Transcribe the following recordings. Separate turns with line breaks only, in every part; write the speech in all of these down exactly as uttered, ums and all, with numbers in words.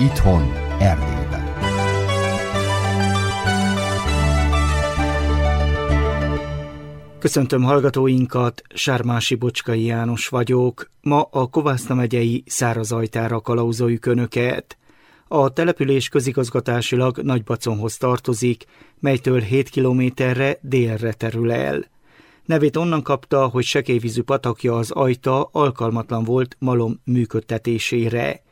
Itthon, Erdélyben.
Köszöntöm hallgatóinkat, Sármási Bocskai János vagyok. Ma a Kovászna megyei Szárazajtára kalauzoljuk Önöket. A település közigazgatásilag Nagybaconhoz tartozik, melytől hét kilométerre délre terül el. Nevét onnan kapta, hogy sekélyvízű patakja az Ajta alkalmatlan volt malom működtetésére.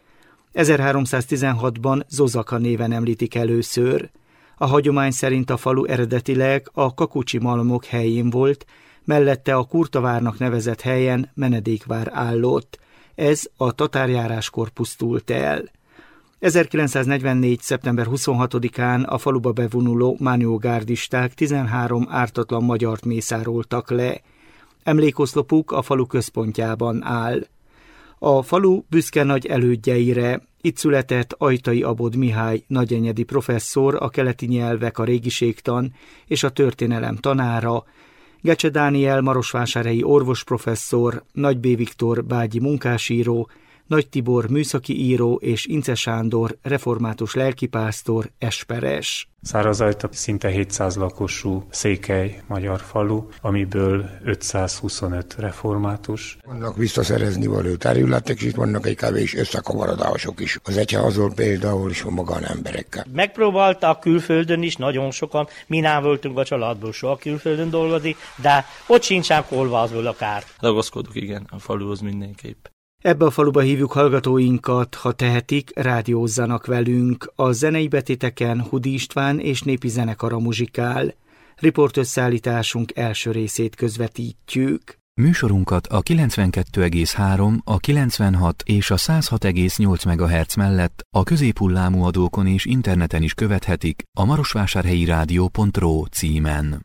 ezerháromszáztizenhatban Zozaka néven említik először. A hagyomány szerint a falu eredetileg a kakucsi malmok helyén volt, mellette a Kurtavárnak nevezett helyen menedékvár állott. Ez a tatárjáráskor pusztult el. ezerkilencszáznegyvennégy. szeptember huszonhatodikán a faluba bevonuló mániógárdisták tizenhárom ártatlan magyart mészároltak le. Emlékoszlopuk a falu központjában áll. A falu büszke nagy elődjeire. Itt született Ajtai Abod Mihály nagyenyedi professzor, a keleti nyelvek, a régiségtan és a történelem tanára, Gecse Dániel marosvásárhelyi orvosprofesszor, Nagy B. Viktor bágyi munkásíró, Nagy Tibor műszaki író és Ince Sándor református lelkipásztor, esperes.
Szárazajta szinte hétszáz lakosú székely magyar falu, amiből ötszázhuszonöt református.
Vannak visszaszerezni való területek, és itt vannak egy kevés összekavarodások is. Az egyházol például is a magánemberekkel.
Megpróbáltak külföldön is, nagyon sokan, mi nem voltunk a családból soha külföldön dolgozni, de ott sincsen kolvázból a kár.
Ragaszkodok, igen, a faluhoz mindenképp.
Ebbe a faluba hívjuk hallgatóinkat, ha tehetik, rádiózzanak velünk. A zenei betéteken Hudi István és népi zenekara muzsikál. Riportösszállításunk első részét közvetítjük.
Műsorunkat a kilencvenkettő egész három, a kilencvenhat és a száz hat egész nyolc megahertz mellett a középhullámú adókon és interneten is követhetik a marosvásárhelyi rádió pont ro címen.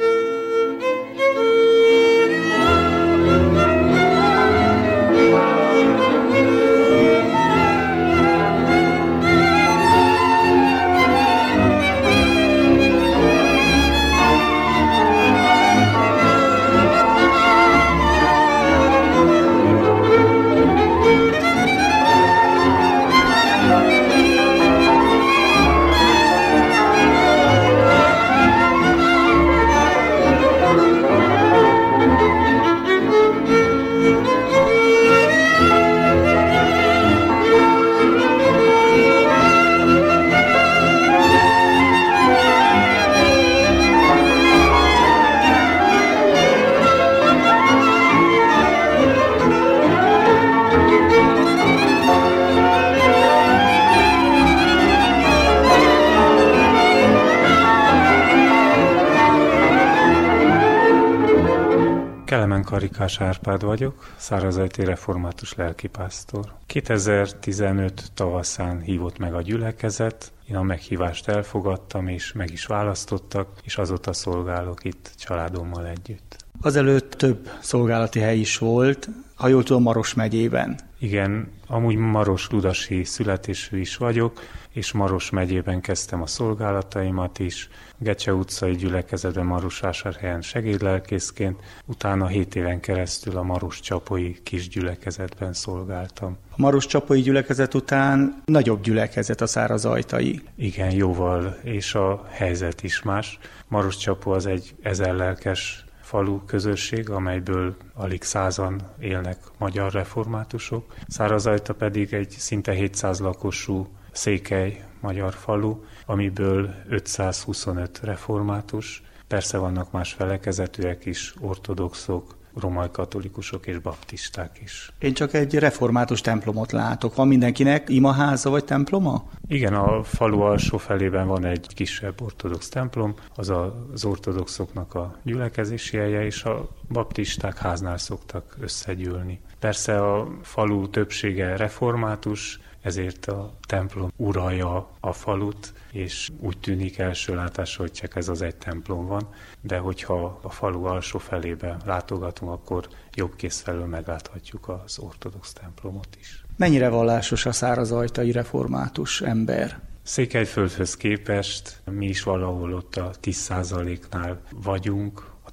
Kelemen Karikás Árpád vagyok, szárazajti református lelkipásztor. kétezer-tizenöt tavaszán hívott meg a gyülekezet, én a meghívást elfogadtam, és meg is választottak, és azóta szolgálok itt családommal együtt.
Azelőtt több szolgálati hely is volt, ha jól tudom, Maros megyében.
Igen, amúgy maros-ludasi születésű is vagyok, és Maros megyében kezdtem a szolgálataimat is. Gecse utcai gyülekezetben Marosvásárhelyen segédlelkészként, utána hét éven keresztül a Maros-csapói kis gyülekezetben szolgáltam.
A Maros-csapói gyülekezet után nagyobb gyülekezet a szárazajtai.
Igen, jóval, és a helyzet is más. Maros-csapó az egy ezer lelkes falu közösség, amelyből alig százan élnek magyar reformátusok. Szárazajta pedig egy szinte hétszáz lakosú székely magyar falu, amiből ötszázhuszonöt református. Persze vannak más felekezetűek is, ortodoxok, romai katolikusok és baptisták is.
Én csak egy református templomot látok. Van mindenkinek imaháza vagy temploma?
Igen, a falu alsó felében van egy kisebb ortodox templom, az az ortodoxoknak a gyülekezési helye, és a baptisták háznál szoktak összegyűlni. Persze a falu többsége református, ezért a templom uralja a falut, és úgy tűnik első látásra, hogy csak ez az egy templom van, de hogyha a falu alsó felébe látogatunk, akkor jobb kéz felől megláthatjuk az ortodox templomot is.
Mennyire vallásos a szárazajtai református ember?
Székelyföldhöz képest mi is valahol ott a tíz százaléknál vagyunk, a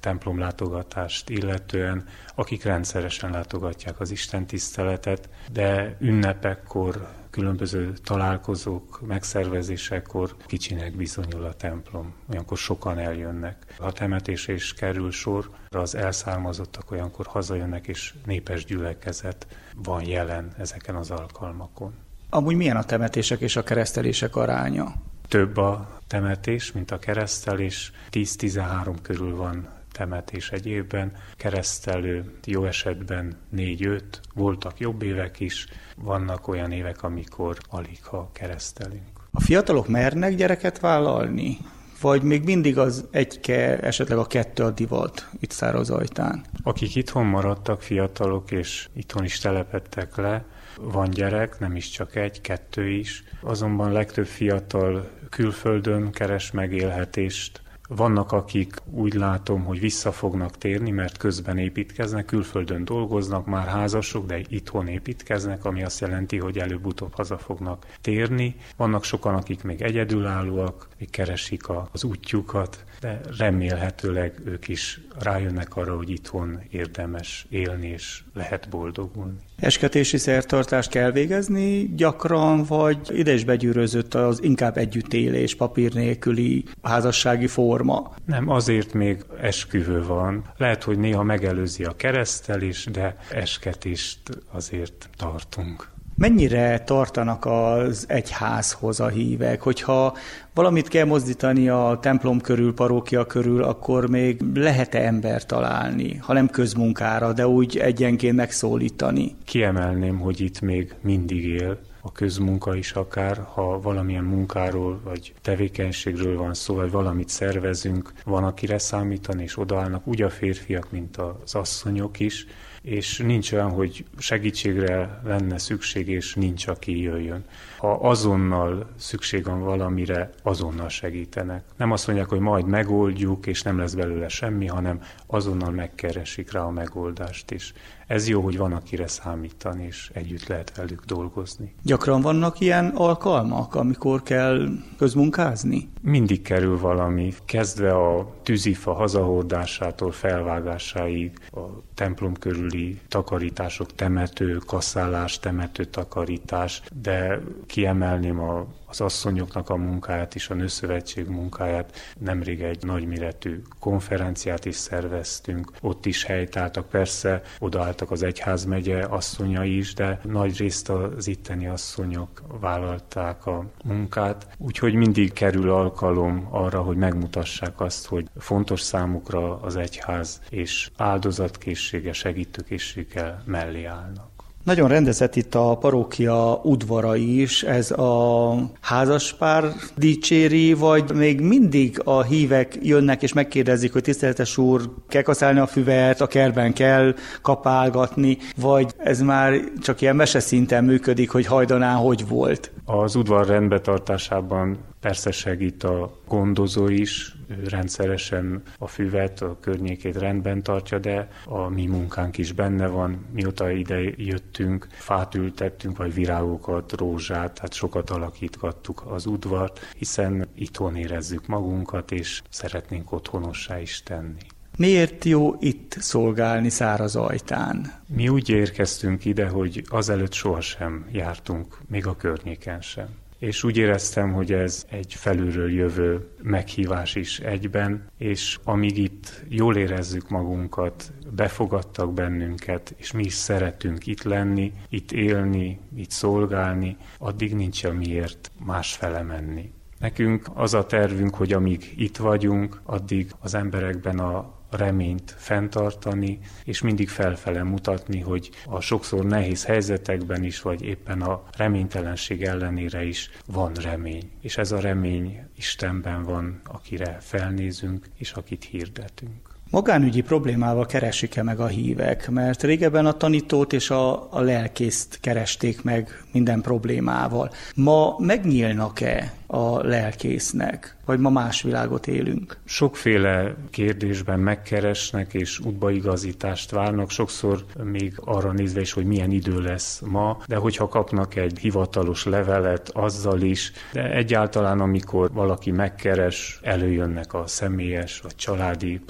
templomlátogatást illetően, akik rendszeresen látogatják az istentiszteletet, de ünnepekkor, különböző találkozók, megszervezésekor kicsinek bizonyul a templom. Olyankor sokan eljönnek. Ha temetésre is kerül sor, az elszármazottak olyankor hazajönnek, és népes gyülekezet van jelen ezeken az alkalmakon.
Amúgy milyen a temetések és a keresztelések aránya?
Több a temetés, mint a keresztelés. tíz-tizenhárom körül van temetés egy évben, keresztelő jó esetben négy-öt, voltak jobb évek is, vannak olyan évek, amikor alig ha keresztelünk.
A fiatalok mernek gyereket vállalni? Vagy még mindig az egyke, esetleg a kettő a divat itt Szárazajtán?
Akik itthon maradtak fiatalok, és itthon is telepedtek le, van gyerek, nem is csak egy, kettő is. Azonban legtöbb fiatal külföldön keres megélhetést. Vannak, akik úgy látom, hogy vissza fognak térni, mert közben építkeznek, külföldön dolgoznak, már házasok, de itthon építkeznek, ami azt jelenti, hogy előbb-utóbb haza fognak térni. Vannak sokan, akik még egyedülállóak, még keresik az útjukat, de remélhetőleg ők is rájönnek arra, hogy itthon érdemes élni, és lehet boldogulni.
Esketési szertartást kell végezni gyakran, vagy ide is begyűrözött az inkább együttélés, papír nélküli házassági forma?
Nem, azért még esküvő van. Lehet, hogy néha megelőzi a keresztelés, de esketést azért tartunk.
Mennyire tartanak az egyházhoz a hívek? Hogyha valamit kell mozdítani a templom körül, parókia körül, akkor még lehet-e ember találni, ha nem közmunkára, de úgy egyenként megszólítani?
Kiemelném, hogy itt még mindig él a közmunka is akár, ha valamilyen munkáról vagy tevékenységről van szó, vagy valamit szervezünk, van akire számítani, és odaállnak úgy a férfiak, mint az asszonyok is, és nincs olyan, hogy segítségre lenne szükség, és nincs, aki jöjjön. Ha azonnal szükség van valamire, azonnal segítenek. Nem azt mondják, hogy majd megoldjuk, és nem lesz belőle semmi, hanem azonnal megkeresik rá a megoldást is. Ez jó, hogy van, akire számítani, és együtt lehet velük dolgozni.
Gyakran vannak ilyen alkalmak, amikor kell közmunkázni?
Mindig kerül valami, kezdve a tűzifa hazahordásától felvágásáig, a templom körüli takarítások, temető, kasszálás, temető takarítás, de kiemelném a az asszonyoknak a munkáját és a Nőszövetség munkáját. Nemrég egy nagyméretű konferenciát is szerveztünk, ott is helytáltak, persze odaálltak az egyházmegye asszonyai is, de nagy részt az itteni asszonyok vállalták a munkát, úgyhogy mindig kerül alkalom arra, hogy megmutassák azt, hogy fontos számukra az egyház, és áldozatkészsége, segítőkészséggel mellé állnak.
Nagyon rendezett itt a parókia udvara is, ez a házaspár dicséri, vagy még mindig a hívek jönnek és megkérdezik, hogy tiszteletes úr, kell kaszálni a füvet, a kertben kell kapálgatni, vagy ez már csak ilyen meseszinten működik, hogy hajdanán hogy volt?
Az udvar rendbetartásában persze segít a gondozó is, ő rendszeresen a füvet, a környékét rendben tartja, de a mi munkánk is benne van. Mióta ide jöttünk, fát ültettünk, vagy virágokat, rózsát, hát sokat alakítgattuk az udvart, hiszen itthon érezzük magunkat, és szeretnénk otthonossá is tenni.
Miért jó itt szolgálni Szárazajtán?
Mi úgy érkeztünk ide, hogy azelőtt sohasem jártunk, még a környéken sem. És úgy éreztem, hogy ez egy felülről jövő meghívás is egyben, és amíg itt jól érezzük magunkat, befogadtak bennünket, és mi is szeretünk itt lenni, itt élni, itt szolgálni, addig nincs miért másfele menni. Nekünk az a tervünk, hogy amíg itt vagyunk, addig az emberekben a reményt fenntartani, és mindig felfele mutatni, hogy a sokszor nehéz helyzetekben is, vagy éppen a reménytelenség ellenére is van remény. És ez a remény Istenben van, akire felnézünk, és akit hirdetünk.
Magánügyi problémával keresik-e meg a hívek? Mert régebben a tanítót és a, a lelkészt keresték meg minden problémával. Ma megnyílnak-e a lelkésznek? Vagy ma más világot élünk?
Sokféle kérdésben megkeresnek és útbaigazítást várnak, sokszor még arra nézve is, hogy milyen idő lesz ma, de hogyha kapnak egy hivatalos levelet, azzal is, de egyáltalán amikor valaki megkeres, előjönnek a személyes vagy családi problémák,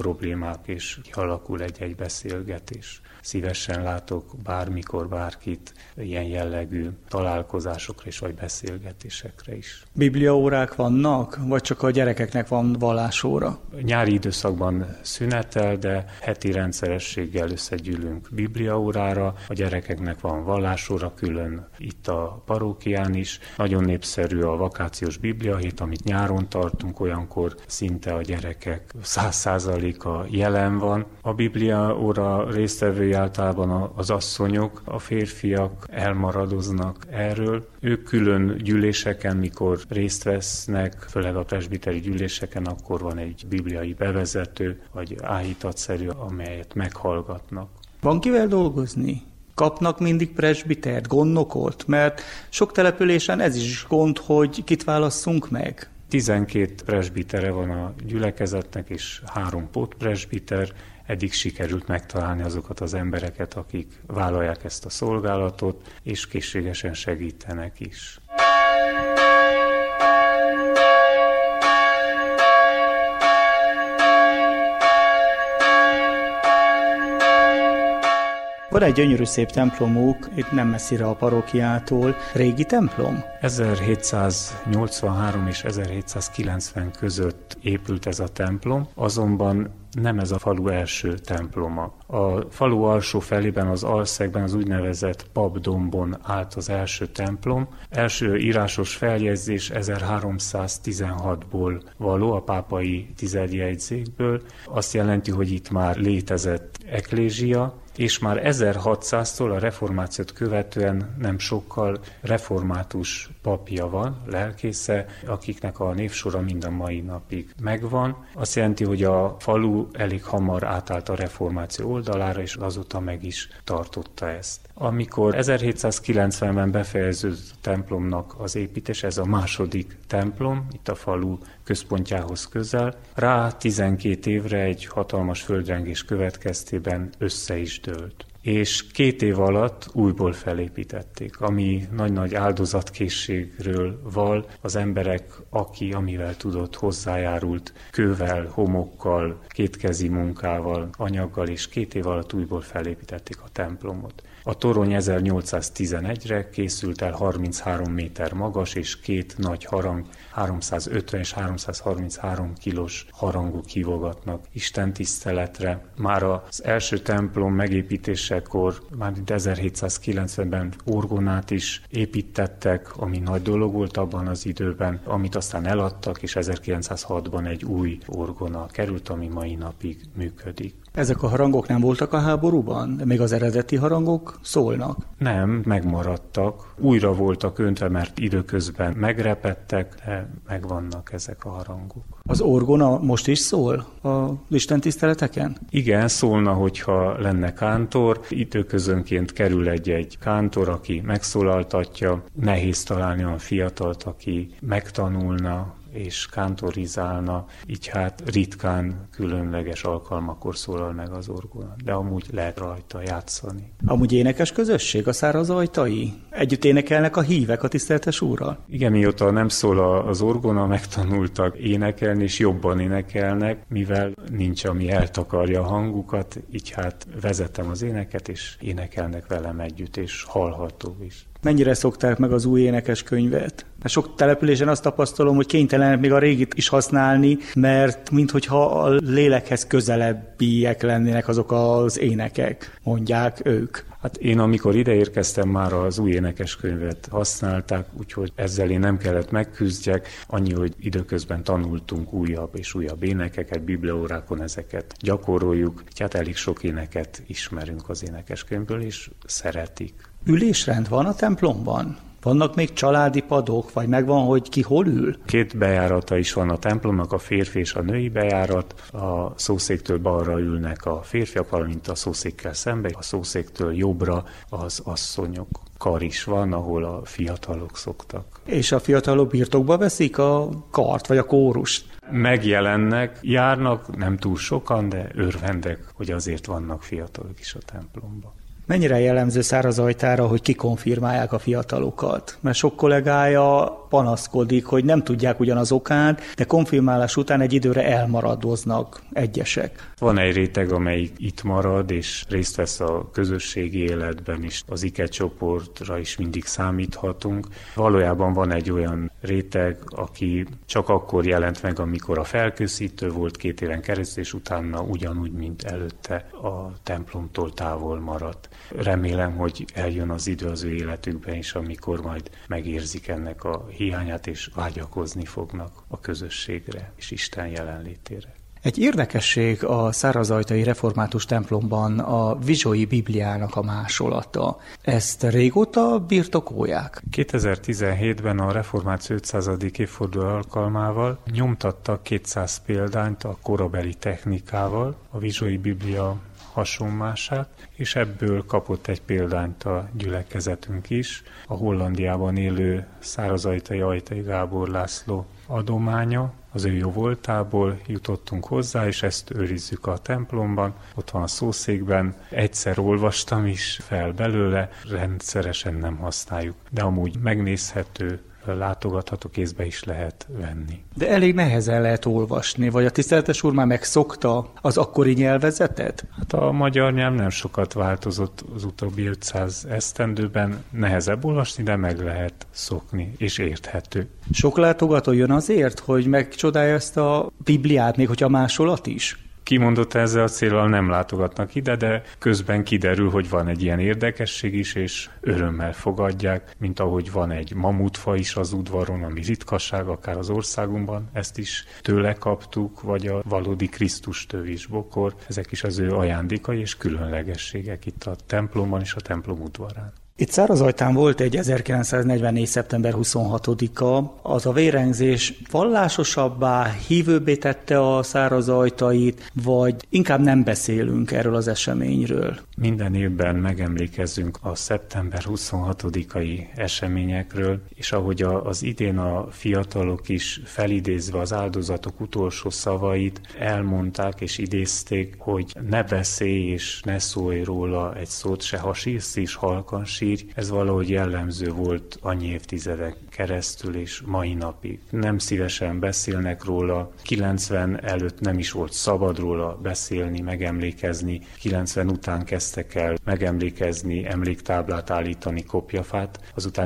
témák, és kialakul egy-egy beszélgetés. Szívesen látok bármikor bárkit ilyen jellegű találkozásokra és vagy beszélgetésekre is.
Bibliaórák vannak, vagy csak a gyerekeknek van vallásóra?
Nyári időszakban szünetel, de heti rendszerességgel összegyűlünk bibliaórára. A gyerekeknek van vallásóra külön itt a parókián is. Nagyon népszerű a vakációs bibliahét, amit nyáron tartunk, olyankor szinte a gyerekek száz százaléka jelen van. A bibliaóra résztvevői általában az asszonyok, a férfiak elmaradoznak erről. Ők külön gyűléseken, mikor részt vesznek, főleg a presbiteri gyűléseken, akkor van egy bibliai bevezető, vagy áhítatszerű, amelyet meghallgatnak.
Van kivel dolgozni? Kapnak mindig presbitert, gondnokot? Mert sok településen ez is gond, hogy kit válasszunk meg.
tizenkét presbitere van a gyülekezetnek, és három pótpresbiter. Eddig sikerült megtalálni azokat az embereket, akik vállalják ezt a szolgálatot, és készségesen segítenek is.
Van egy gyönyörű szép templomuk, itt nem messzire a parókiától. Régi templom?
ezerhétszáznyolcvanhárom és ezerhétszázkilencven között épült ez a templom, azonban nem ez a falu első temploma. A falu alsó felében, az Alszegben, az úgynevezett Papdombon állt az első templom. Első írásos feljegyzés ezerháromszáztizenhatból való, a pápai tizedjegyzékből. Azt jelenti, hogy itt már létezett eklézsia, és már ezerhatszáztól a reformációt követően nem sokkal református papja van, lelkésze, akiknek a névsora mind a mai napig megvan. Azt jelenti, hogy a falu elég hamar átállt a reformáció oldalára, és azóta meg is tartotta ezt. Amikor ezerhétszázkilencvenben befejeződött a templomnak az építés, ez a második templom, itt a falu központjához közel, rá tizenkét évre egy hatalmas földrengés következtében össze is dőlt. És két év alatt újból felépítették, ami nagy-nagy áldozatkészségről val. Az emberek, aki amivel tudott, hozzájárult kővel, homokkal, kétkezi munkával, anyaggal, és két év alatt újból felépítették a templomot. A torony ezernyolcszáztizenegyre készült el, harminchárom méter magas, és két nagy harang, háromszázötven és háromszázharminchárom kilós harangok hívogatnak istentiszteletre. Már az első templom megépítésekor, már ezerhétszázkilencvenben orgonát is építettek, ami nagy dolog volt abban az időben, amit aztán eladtak, és ezerkilencszázhatban egy új orgona került, ami mai napig működik.
Ezek a harangok nem voltak a háborúban? De még az eredeti harangok szólnak?
Nem, megmaradtak. Újra voltak öntve, mert időközben megrepettek, de megvannak ezek a harangok.
Az orgona most is szól az istentiszteleteken?
Igen, szólna, hogyha lenne kántor. Időközönként kerül egy-egy kántor, aki megszólaltatja. Nehéz találni olyan fiatalt, aki megtanulna és kántorizálna, így hát ritkán különleges alkalmakor szólal meg az orgona, de amúgy lehet rajta játszani.
Amúgy énekes közösség a Szárazajtai? Együtt énekelnek a hívek a tiszteletes úrral?
Igen, mióta nem szól az orgona, megtanultak énekelni, és jobban énekelnek, mivel nincs, ami eltakarja a hangukat, így hát vezetem az éneket, és énekelnek velem együtt, és hallható is.
Mennyire szokták meg az új énekeskönyvet? Mert sok településen azt tapasztalom, hogy kénytelenek még a régit is használni, mert minthogyha a lélekhez közelebbiek lennének azok az énekek, mondják ők.
Hát én amikor ide érkeztem, már az új énekeskönyvet használták, úgyhogy ezzel én nem kellett megküzdjek, annyi, hogy időközben tanultunk újabb és újabb énekeket, bibliaórákon ezeket gyakoroljuk, hát elég sok éneket ismerünk az énekeskönyvből, és szeretik.
Ülésrend van a templomban? Vannak még családi padok, vagy megvan, hogy ki hol ül?
Két bejárata is van a templomnak, a férfi és a női bejárat. A szószéktől balra ülnek a férfiak, valamint a szószékkel szembe. A szószéktől jobbra az asszonyok. Kar is van, ahol a fiatalok szoktak.
És a fiatalok birtokba veszik a kart, vagy a kórust?
Megjelennek, járnak, nem túl sokan, de örvendek, hogy azért vannak fiatalok is a templomban.
Mennyire jellemző Szárazajtára, hogy kikonfirmálják a fiatalokat? Mert sok kollégája panaszkodik, hogy nem tudják ugyan az okát, de konfirmálás után egy időre elmaradoznak egyesek.
Van egy réteg, amelyik itt marad, és részt vesz a közösségi életben is. Az ikecsoportra is mindig számíthatunk. Valójában van egy olyan réteg, aki csak akkor jelent meg, amikor a felkészítő volt két éven keresztül, és utána ugyanúgy, mint előtte a templomtól távol maradt. Remélem, hogy eljön az idő az ő életükben is, amikor majd megérzik ennek a hiányát, és vágyakozni fognak a közösségre és Isten jelenlétére.
Egy érdekesség a szárazajtai református templomban a Vizsói Bibliának a másolata. Ezt régóta birtokolják?
kétezer-tizenhétben a reformáció ötszázadik évforduló alkalmával nyomtattak kétszáz példányt a korabeli technikával, a Vizsói Biblia hasonlását, és ebből kapott egy példányt a gyülekezetünk is. A Hollandiában élő szárazajtai Ajtai Gábor László adománya, az ő jó voltából jutottunk hozzá, és ezt őrizzük a templomban. Ott van a szószékben. Egyszer olvastam is fel belőle, rendszeresen nem használjuk, de amúgy megnézhető, látogatható, kézbe is lehet venni.
De elég nehezen lehet olvasni, vagy a tiszteletes úr már megszokta az akkori nyelvezetet?
Hát a magyar nyelv nem sokat változott az utóbbi ötszáz esztendőben, nehezebb olvasni, de meg lehet szokni, és érthető.
Sok látogató jön azért, hogy megcsodálja ezt a Bibliát, még hogyha másolat is?
Kimondott ezzel a céllal nem látogatnak ide, de közben kiderül, hogy van egy ilyen érdekesség is, és örömmel fogadják, mint ahogy van egy mamutfa is az udvaron, ami ritkaság, akár az országunkban, ezt is tőle kaptuk, vagy a valódi Krisztus tövis bokor, ezek is az ő ajándékai és különlegességek itt a templomban és a templom udvarán.
Itt Szárazajtán volt egy ezerkilencszáznegyvennégy. szeptember huszonhatodika, az a vérengzés vallásosabbá, hívőbbé tette a szárazajtait, vagy inkább nem beszélünk erről az eseményről?
Minden évben megemlékezzünk a szeptember huszonhatodikai eseményekről, és ahogy az idén a fiatalok is felidézve az áldozatok utolsó szavait elmondták és idézték, hogy ne beszélj és ne szólj róla egy szót, se ha sírsz is, halkan sírj. Ez valahogy jellemző volt annyi évtizedek keresztül és mai napig. Nem szívesen beszélnek róla, kilencven előtt nem is volt szabad róla beszélni, megemlékezni, kilencven után kezdtek el megemlékezni, emléktáblát állítani, kopjafát, azután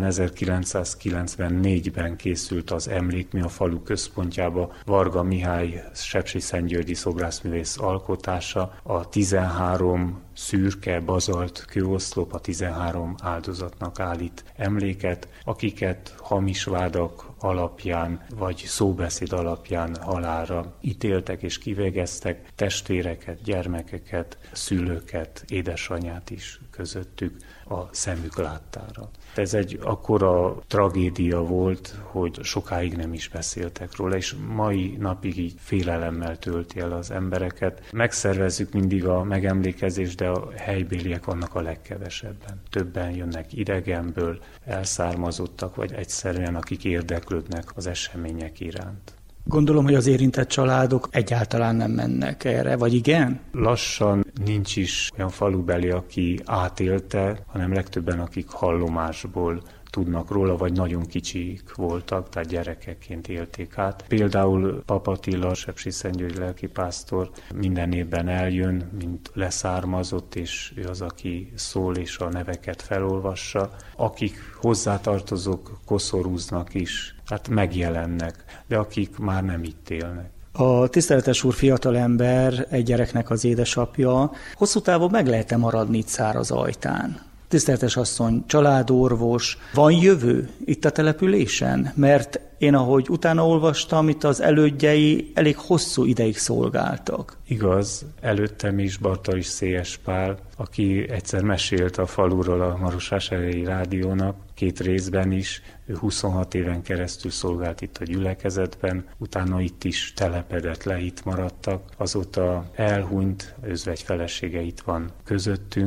ezerkilencszázkilencvennégyben készült az Emlékmű a falu központjába, Varga Mihály sepsiszentgyörgyi szobrászművész alkotása, a tizenhárom szürke bazalt kőoszlop a tizenhárom áldozatnak állít emléket, akiket hamis vádak alapján vagy szóbeszéd alapján halálra ítéltek és kivégeztek, testvéreket, gyermekeket, szülőket, édesanyát is közöttük a szemük láttára. Ez egy akkora tragédia volt, hogy sokáig nem is beszéltek róla, és mai napig így félelemmel tölti el az embereket. Megszervezzük mindig a megemlékezést, de a helybéliek vannak a legkevesebben. Többen jönnek idegenből, elszármazottak, vagy egyszerűen akik érdeklődnek az események iránt.
Gondolom, hogy az érintett családok egyáltalán nem mennek erre, vagy igen?
Lassan nincs is olyan falubeli, aki átélte, hanem legtöbben, akik hallomásból tudnak róla, vagy nagyon kicsik voltak, tehát gyerekekként élték át. Például Pap Attila, sepsiszentgyörgyi lelkipásztor minden évben eljön, mint leszármazott, és ő az, aki szól és a neveket felolvassa. Akik hozzátartozók koszorúznak is, hát megjelennek, de akik már nem itt élnek.
A tiszteletes úr fiatalember, egy gyereknek az édesapja, hosszú távon meg lehet-e maradni itt Szárazajtán? Tiszteletes asszony, családorvos, van jövő itt a településen? Mert én, ahogy utána olvastam, itt az elődjei elég hosszú ideig szolgáltak.
Igaz, előttem is Bartalis Szélyes Pál, aki egyszer mesélt a faluról a Marosvásárhelyi Rádiónak, két részben is. Ő huszonhat éven keresztül szolgált itt a gyülekezetben, utána itt is telepedett le, itt maradtak. Azóta elhunyt, özvegy felesége itt van közöttünk,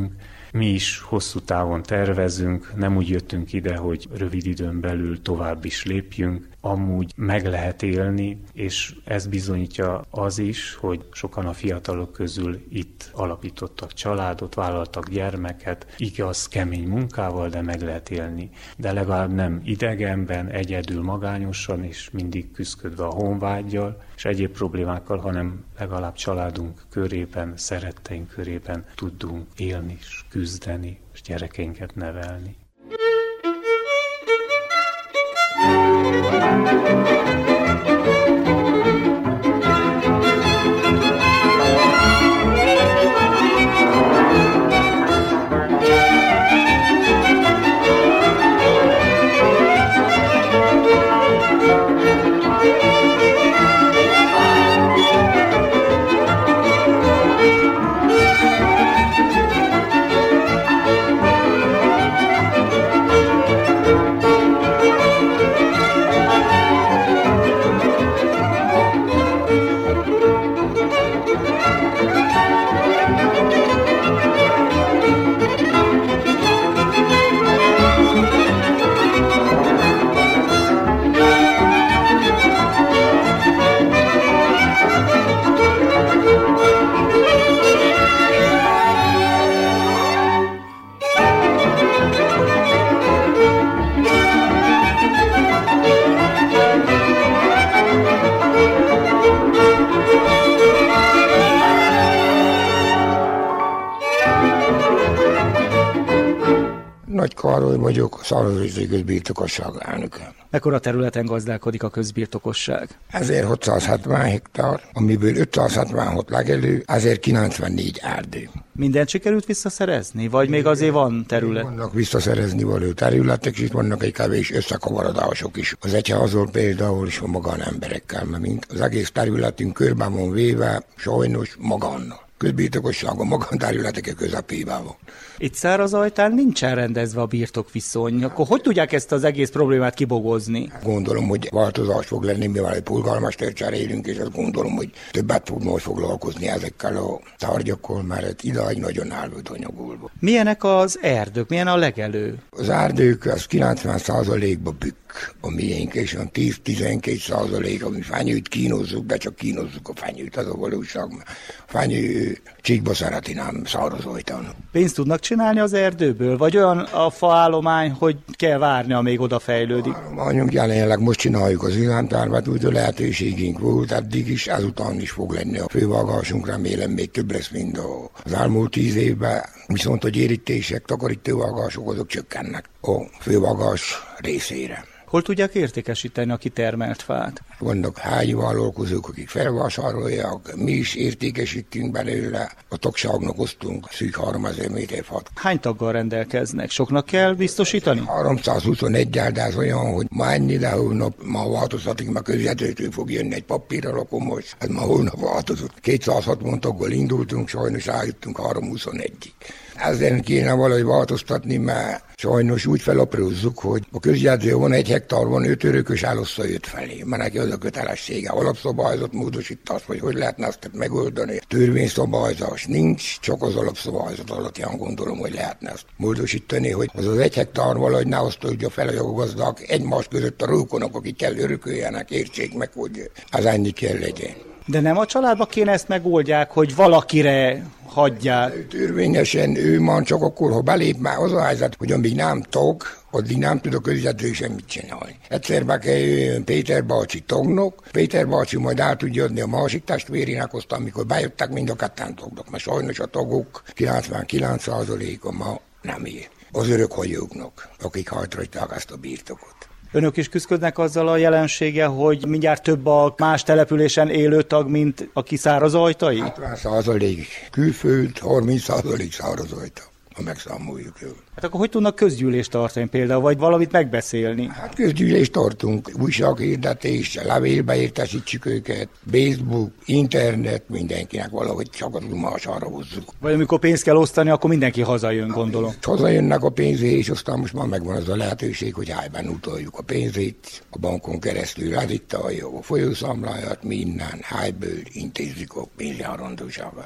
Mi is hosszú távon tervezünk, nem úgy jöttünk ide, hogy rövid időn belül tovább is lépjünk, amúgy meg lehet élni, és ez bizonyítja az is, hogy sokan a fiatalok közül itt alapítottak családot, vállaltak gyermeket, igaz, kemény munkával, de meg lehet élni. De legalább nem idegenben, egyedül, magányosan, és mindig küszködve a honvággyal, és egyéb problémákkal, hanem legalább családunk körében, szeretteink körében tudunk élni, és küzdeni, és gyerekeinket nevelni.
Nagy Károly vagyok, Szárazrészei közbirtokosság elnöke.
Mekkora területen gazdálkodik a közbirtokosság?
ezerhatszázhetven hektár, amiből ötszázhetvenhat legelő, ezerkilencvennégy erdő.
Mindent sikerült visszaszerezni, vagy még azért van terület?
Vannak visszaszerezni való területek, és itt vannak egy kevés összekavarodások is. Az egyházol például is a magánemberekkel, mert mint az egész területünk körben van véve, sajnos magánnal. Közbirtokosság a magánterületek közepében van.
Itt Szárazajtán nincsen rendezve a birtokviszony. Akkor hogy tudják ezt az egész problémát kibogozni?
Gondolom, hogy változás fog lenni, mivel egy polgármester cserélünk, és azt gondolom, hogy többet fog majd foglalkozni ezekkel a tárgyakkal, mert idáig nagyon el volt anyagolva.
Milyenek az erdők? Milyen a legelő?
Az erdők az kilencven százalékban bükk a miénk, és a tíz-tizenkét százalék, ami fenyőt kínozzuk, de csak kínozzuk a fenyőt, az a valóság. A fenyő csíkba szereti, nem Szárazajtán.
Pénzt tudnak csinálni az erdőből? Vagy olyan a faállomány, hogy kell várni, amíg odafejlődik?
Állományunk jelenleg most csináljuk az üzemtervet, úgy a lehetőségünk volt eddig is, ezután is fog lenni a fővágásunk, remélem még több lesz, mint az elmúlt tíz évben. Viszont a gyérítések, takarítóvágások azok csökkennek a fővágás részére.
Hol tudják értékesíteni a kitermelt fát?
Vannak helyi vállalkozók, akik felvásárolják, mi is értékesítünk belőle, a tagságnak osztunk szűk háromezer méter fát.
Hány taggal rendelkeznek? Soknak kell biztosítani?
háromszázhuszonegy, de ez olyan, hogy ma ennyi, de holnap ma változtatik, mert közvetítő fog jönni egy papírral, akkor most ez ma holnap változott. kétszázhatvan taggal indultunk, sajnos eljuttunk háromszázhuszonegyig. Ezen kéne valahogy változtatni, mert sajnos úgy felaprózzuk, hogy a közjegyző van egy hektár, van öt örökös, eloszta öt felé. Mert neki az a kötelessége. Alapszabályzat módosítás, vagy hogy lehetne ezt megoldani. Törvényszabályzás nincs, csak az alapszabályzat alapján gondolom, hogy lehetne ezt módosítani, hogy az az egy hektár valahogy ne osztodja fel a gazdák egymás között a rókonok, akik kell örököljenek, értsék meg, hogy az ennyi kell legyen.
De nem a családba kéne ezt megoldják, hogy valakire hagyják?
Törvényesen ő már csak akkor, ha belép, már az a helyzet, hogy amíg nem tag, addig nem tud a közjegyző semmit csinálni. Egyszer be kell jöjjön Péter bácsi tagnak, Péter bácsi majd el tudja adni a másik testvérének, aztán amikor bejöttek, mind a ketten tagnak, mert sajnos a tagok kilencvenkilenc százaléka ma nem ér. Az örökhagyóknak, akik hajtratják ezt a birtokot.
Önök is küzdködnek azzal a jelensége, hogy mindjárt több a más településen élő tag, mint aki szárazajtai?
hetven százalék külföld, harminc százalék szárazajta, ha megszámoljuk jól.
Hát akkor hogy tudnak közgyűlést tartani például, vagy valamit megbeszélni?
Hát közgyűlést tartunk, újsághirdetés, levélbe értesítsük őket, Facebook, internet, mindenkinek valahogy csak a tudomására hozzuk.
Vagy amikor pénzt kell osztani, akkor mindenki hazajön, gondolom.
Hazajönnek a pénzét, és aztán most már megvan az a lehetőség, hogy helyben utaljuk a pénzét, a bankon keresztül lediktáljuk a folyószámláját, minden helyből intézzük a pénzjárandóságát.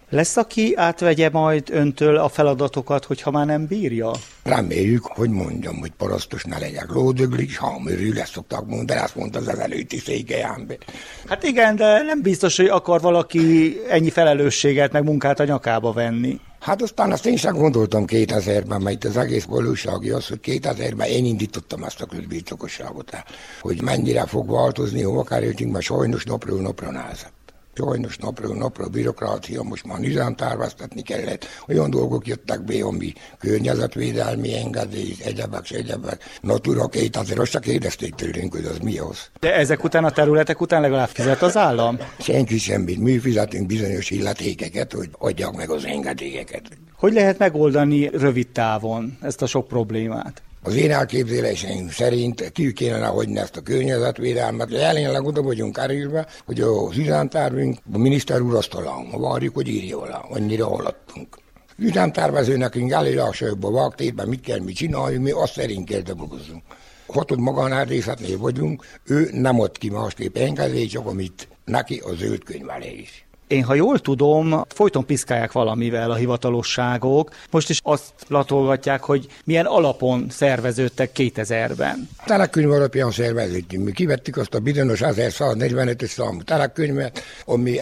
Lesz, aki átvegye majd öntől a feladatokat, hogyha már nem bírja?
Reméljük, hogy mondjam, hogy parasztos ne legyek lódöglik, s hamörű lesz, szoktak mondani, azt mondta az előtti székelyember.
Hát igen, de nem biztos, hogy akar valaki ennyi felelősséget, meg munkát a nyakába venni.
Hát aztán azt én sem gondoltam kétezerben, mert az egész valósági az, hogy kétezerben én indítottam ezt a közbirtokosságot, hogy mennyire fog változni, hova kerültünk, mert sajnos napról napra nehezebb. Sajnos napról napra bürokrácia, most már üzemterveztetni kellett, olyan dolgok jöttek be, ami környezetvédelmi engedély, egyebek, s egyebek. Natura kétezer, azt se kérdezték tőlünk, hogy az mi az.
De ezek után, a területek után legalább fizet az állam?
Senki semmit, mi fizetünk bizonyos illetékeket, hogy adják meg az engedélyeket.
Hogy lehet megoldani rövid távon ezt a sok problémát?
Az én elképzeléseim szerint ki kéne hagyni ezt a környezetvédelmet. Jelenleg oda vagyunk kerülve, hogy az üzemtervünk a miniszter úr asztalán, várjuk, hogy írja alá, annyira haladtunk. Üzemtervező nekünk előásabb a vágtétben, mit kell mi csináljuk, mi azt szerint kell dolgozzunk. Hatod magánerdészetnél vagyunk, ő nem ad ki másképp engedélyt, csak amit neki a zöld könyvelés.
Én, ha jól tudom, folyton piszkálják valamivel a hivatalosságok. Most is azt latolgatják, hogy milyen alapon szerveződtek kétezerben.
Telekönyv alapján szerveződtünk. Mi kivettük azt a bizonyos ezerszáznegyvenötös számú telekönyvet, ami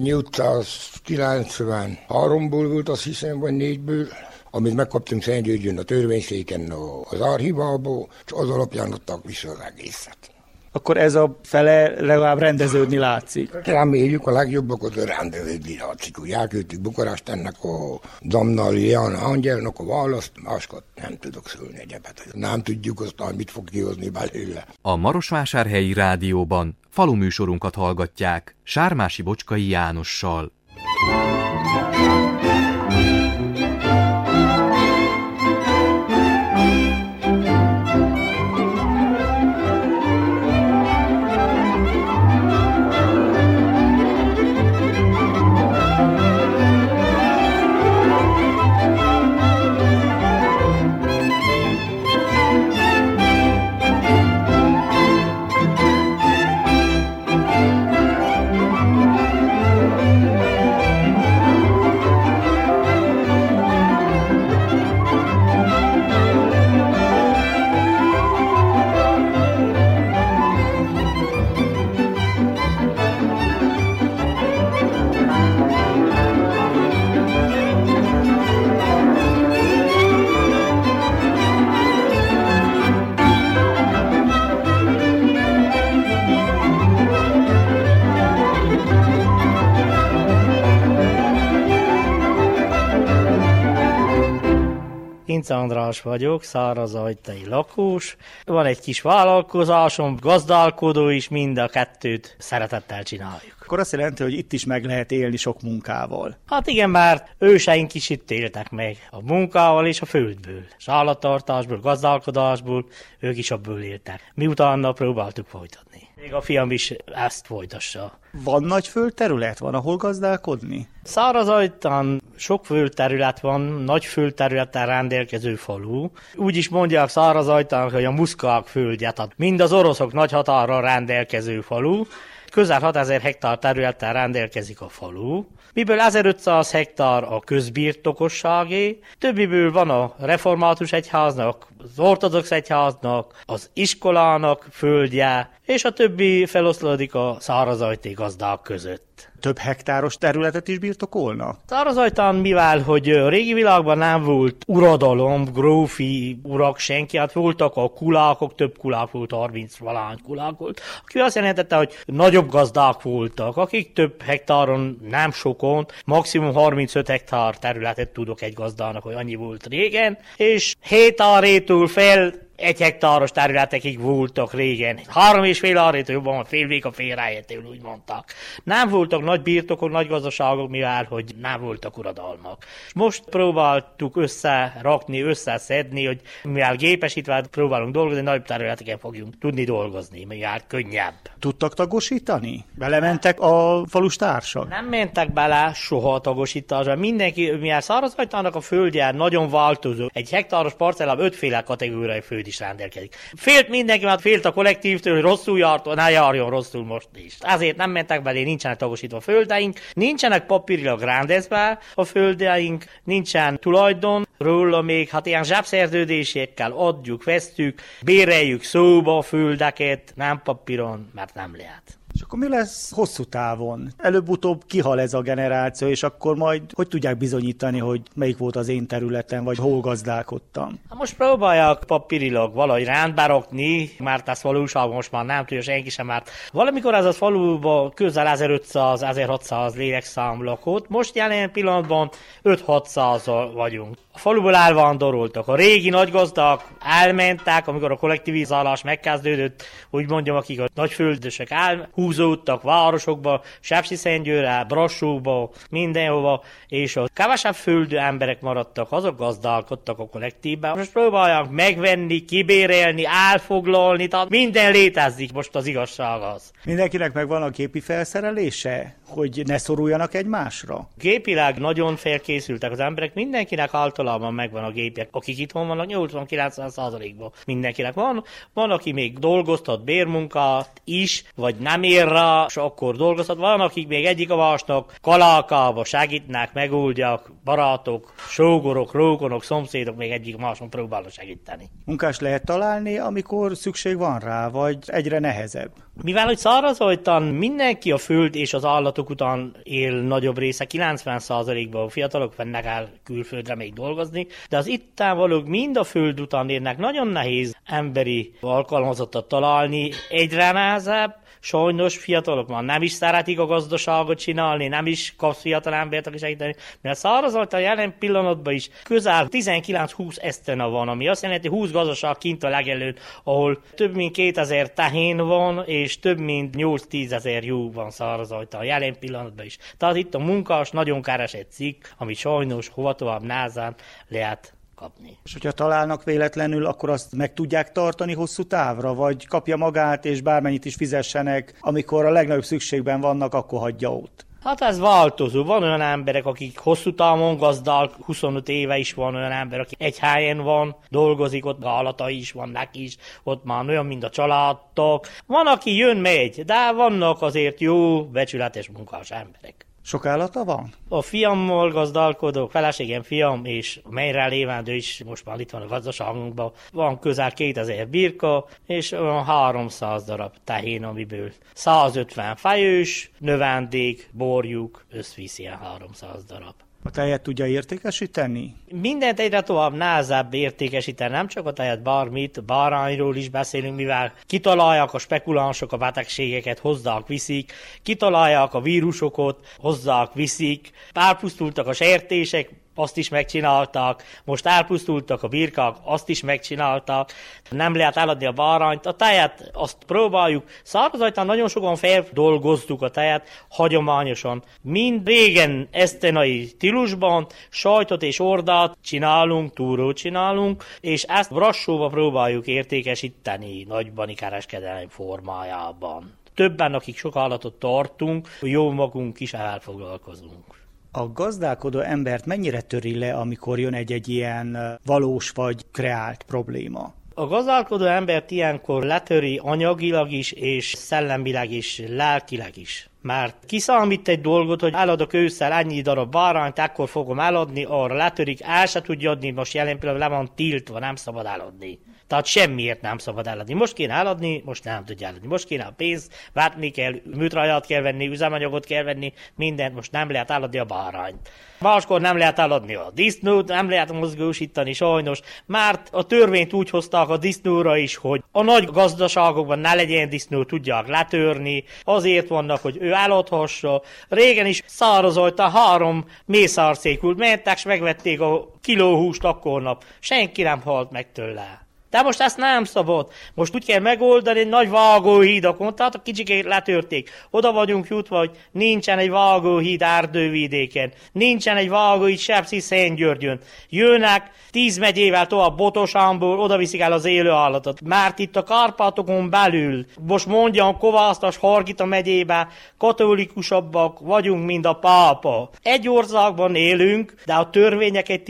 ezernyolcszázkilencvenháromból volt, azt hiszem, vagy négyből, amit megkaptunk Szentgyörgyön a törvényszéken az archívából, és az alapján adtak vissza az egészet.
Akkor ez a fele legalább rendeződni látszik.
Reméljük a legjobbakat rendeződni látszik. Úgy elküldtük Bukarestennek a Damnal Ján Angyelnak a választ, másokat nem tudok szólni egyebet. Nem tudjuk aztán, mit fog kihozni belőle.
A Marosvásárhelyi Rádióban faluműsorunkat hallgatják Sármási Bocskai Jánossal.
Inc. András vagyok, szárazajtai lakós. Van egy kis vállalkozásom, gazdálkodó is, mind a kettőt szeretettel csináljuk.
Akkor azt jelenti, hogy itt is meg lehet élni sok munkával.
Hát igen, már őseink is itt éltek meg a munkával és a földből. És állattartásból, gazdálkodásból, ők is abból éltek. Mi utána próbáltuk folytatni. Még a fiam is ezt folytassa.
Van nagy földterület? Van, ahol gazdálkodni?
Szárazajtán sok földterület van, nagy földterülettel rendelkező falu. Úgy is mondják Szárazajtán, hogy a muszkák földje, tehát mind az oroszok nagy határral rendelkező falu. Közel hatezer hektár területtel rendelkezik a falu, miből ezerötszáz hektár a közbirtokosságé, többiből van a református egyháznak, az ortodox egyháznak, az iskolának földje, és a többi feloszlódik a szárazajti gazdák között.
Több hektáros területet is birtokolnak?
Szárazajtán, mivel hogy a régi világban nem volt uradalom, grófi urak, senki, hát voltak a kulákok, több kulák volt, harminc valahány kulák volt, aki azt jelentette, hogy nagyobb gazdák voltak, akik több hektáron, nem sokon, maximum harmincöt hektár területet tudok egy gazdának, hogy annyi volt régen, és hét árétól fel egy hektáros területekig voltak régen. Három és fél árétől jobban a félvék a félrájétől, úgy mondták. Nem voltak nagy birtokok, nagy gazdaságok, mivel hogy nem voltak uradalmak. Most próbáltuk összerakni, összeszedni, hogy mivel gépesítve próbálunk dolgozni, nagyobb területeken fogjunk tudni dolgozni, mivel könnyebb.
Tudtak tagosítani? Belementek a falus társak?
Nem mentek bele soha a tagosításba. Mindenki, mivel Szárazajtának a földje nagyon változó. Egy hektáros parcellában ötféle kategóriai föld föld is rendelkezik. Félt mindenki, mert félt a kollektívtől, hogy rosszul járt, ne járjon rosszul most is. Azért nem mentek belé, nincsenek tagosítva a földeink, nincsenek papírilag rendezve a földeink, nincsen tulajdon, róla még, hát ilyen zsábszerződésekkel adjuk, vesztük, béreljük szóba a földeket, nem papíron, mert nem lehet.
És akkor mi lesz hosszú távon? Előbb-utóbb kihal ez a generáció, és akkor majd hogy tudják bizonyítani, hogy melyik volt az én területen, vagy hol gazdálkodtam?
Most próbálják papírilag valahogy rendbe rakni, mert ez valóságban most már nem tudja senki sem, mert valamikor ez a faluban közel ezerötszáz-ezerhatszáz lélekszám lakott, most jelen pillanatban öt-hatszáz vagyunk. A faluból elvándoroltak. A régi nagygazdák elmentek, amikor a kollektivizálás megkezdődött, úgy mondjam, akik a nagyföldösek elhúzódtak városokba, Sepsiszentgyőrre, Brassóba, mindenhova, és a kevesebb földű emberek maradtak, azok gazdálkodtak a kollektívben. Most próbálják megvenni, kibérelni, elfoglalni, tehát minden létezik, most az igazság az.
Mindenkinek megvan a gépi felszerelése, hogy ne szoruljanak egymásra?
Gépileg nagyon felkészültek az emberek, mindenkinek általában megvan a gépek. Akik itthon vannak, nyolcvan-kilencven százalékban mindenkinek van. Van, aki még dolgoztat bérmunkát is, vagy nem ér rá, és akkor dolgoztat. Van, akik még egyik a másnak kalálkába segítnek, megoldják, barátok, sógorok, rókonok, szomszédok még egyik máson próbálnak segíteni.
Munkás lehet találni, amikor szükség van rá, vagy egyre nehezebb?
Mivel, hogy szárazoltan mindenki a föld és az állatok után él nagyobb része, kilencven százalékban a fiatalok vennek el külföldre még dolgozni, de az ittán valók mind a föld után érnek, nagyon nehéz emberi alkalmazottat találni, egyre nehezebb. Sajnos fiatalok már nem is szeretik a gazdaságot csinálni, nem is kapsz fiatal embert, aki segíteni, mert szárazoltan jelen pillanatban is közel tizenkilenc-húsz esztena van, ami azt jelenti, húsz gazdaság kint a legelőtt, ahol több mint kétezer tehén van, és több mint nyolc-tízezer jó van szárazoltan jelen pillanatban is. Tehát itt a munkás nagyon keresett cikk, ami sajnos hova tovább nehezen lehet kapni.
És hogyha találnak véletlenül, akkor azt meg tudják tartani hosszú távra, vagy kapja magát, és bármennyit is fizessenek, amikor a legnagyobb szükségben vannak, akkor hagyja ott?
Hát ez változó. Van olyan emberek, akik hosszú távon gazdál, huszonöt éve is van olyan ember, aki egy helyen van, dolgozik, ott állatai is van neki is, ott már olyan, mint a családtag. Van, aki jön, megy, de vannak azért jó, becsületes munkás emberek.
Sok állata van?
A fiammal gazdálkodok, feleségem, fiam, és melyre lévendő is, most már itt van a gazdaságunkban, van közel kétezer birka, és olyan háromszáz darab tehén, amiből százötven fejős, növendék, borjuk, összvisz ilyen háromszáz darab.
A tejet tudja értékesíteni?
Mindent egyre tovább nehezebb értékesíteni, nem csak a tejet, bármit, bárányról is beszélünk, mivel kitalálják a spekulánsok a betegségeket, hozzák, viszik, kitalálják a vírusokat, hozzák, viszik, elpusztultak a sertések, azt is megcsinálták, most elpusztultak a birkák, azt is megcsinálták, nem lehet eladni a bárányt, a tejet azt próbáljuk, szárazajtán nagyon sokan feldolgoztuk a tejet hagyományosan. Mind régen esztenai stílusban sajtot és ordát csinálunk, túrót csinálunk, és ezt Brassóba próbáljuk értékesíteni nagybani kereskedelmi formájában. Többen, akik sok állatot tartunk, jó magunk is elfoglalkozunk.
A gazdálkodó embert mennyire töri le, amikor jön egy-egy ilyen valós vagy kreált probléma?
A gazdálkodó embert ilyenkor letöri anyagilag is, és szellemileg is, lelkileg is. Mert kiszámít egy dolgot, hogy eladok ősszel ennyi darab bárányt, akkor fogom eladni, arra letörik, el se tudja adni, most jelen pillanatban le van tiltva, nem szabad eladni. Tehát semmiért nem szabad eladni. Most kéne eladni, most nem tudja eladni. Most kéne a pénzt, vetni kell, műtrajat kell venni, üzemanyagot kell venni, mindent, most nem lehet eladni a bárányt. Máskor nem lehet eladni a disznót, nem lehet mozgósítani sajnos, mert a törvényt úgy hozták a disznóra is, hogy a nagy gazdaságokban ne legyen disznó, tudják letörni, azért vannak, hogy ő eladhassa. Régen is szárazolta három mészárszékult, mentek, és megvették a kilóhúst akkor nap. Senki nem halt meg tőle. De most ezt nem szabad. Most úgy kell megoldani egy nagy vágóhídakon, tehát a kicsikét letörték. Oda vagyunk jutva, hogy nincsen egy vágóhíd Erdővidéken, nincsen egy vágóhíd Sepsiszentgyörgyön. Jönnek tíz megyével tovább Botosánból, oda viszik el az élő állatot. Mert itt a Kárpátokon belül, most mondjam, Kovásztas, Hargita megyébe katolikusabbak vagyunk, mint a pápa. Egy országban élünk, de a törvényeket itt